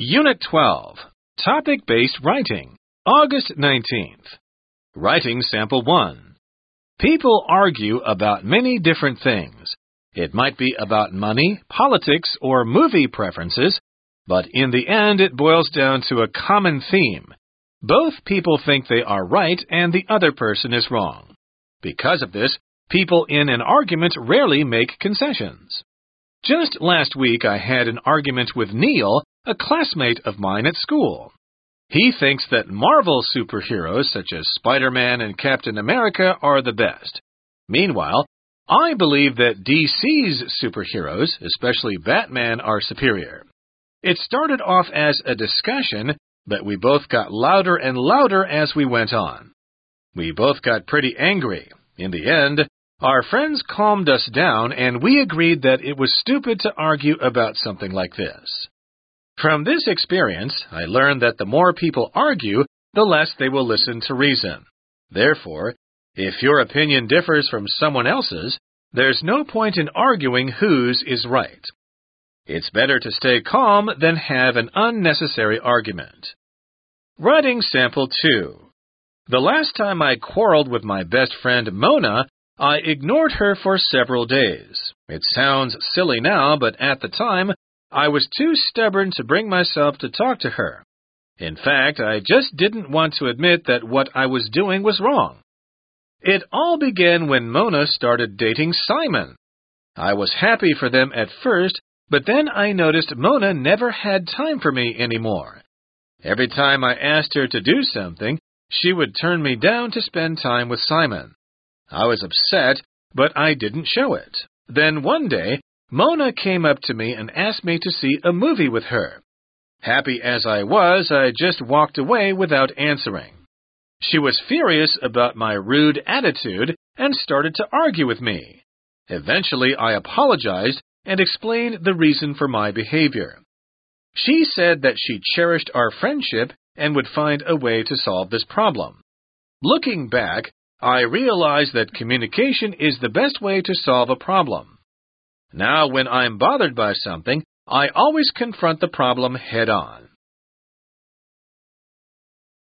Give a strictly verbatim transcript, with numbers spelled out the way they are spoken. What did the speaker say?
Unit twelve. Topic-based writing. August nineteenth. Writing Sample one. People argue about many different things. It might be about money, politics, or movie preferences, but in the end it boils down to a common theme. Both people think they are right and the other person is wrong. Because of this, people in an argument rarely make concessions. Just last week I had an argument with Neil, a classmate of mine at school. He thinks that Marvel superheroes such as Spider-Man and Captain America are the best. Meanwhile, I believe that D C's superheroes, especially Batman, are superior. It started off as a discussion, but we both got louder and louder as we went on. We both got pretty angry. In the end, our friends calmed us down and we agreed that it was stupid to argue about something like this. From this experience, I learned that the more people argue, the less they will listen to reason. Therefore, if your opinion differs from someone else's, there's no point in arguing whose is right. It's better to stay calm than have an unnecessary argument. Writing Sample two. The last time I quarreled with my best friend Mona, I ignored her for several days. It sounds silly now, but at the time, I was too stubborn to bring myself to talk to her. In fact, I just didn't want to admit that what I was doing was wrong. It all began when Mona started dating Simon. I was happy for them at first, but then I noticed Mona never had time for me anymore. Every time I asked her to do something, she would turn me down to spend time with Simon. I was upset, but I didn't show it. Then one day, Mona came up to me and asked me to see a movie with her. Happy as I was, I just walked away without answering. She was furious about my rude attitude and started to argue with me. Eventually, I apologized and explained the reason for my behavior. She said that she cherished our friendship and would find a way to solve this problem. Looking back, I realized that communication is the best way to solve a problem. Now, when I'm bothered by something, I always confront the problem head-on.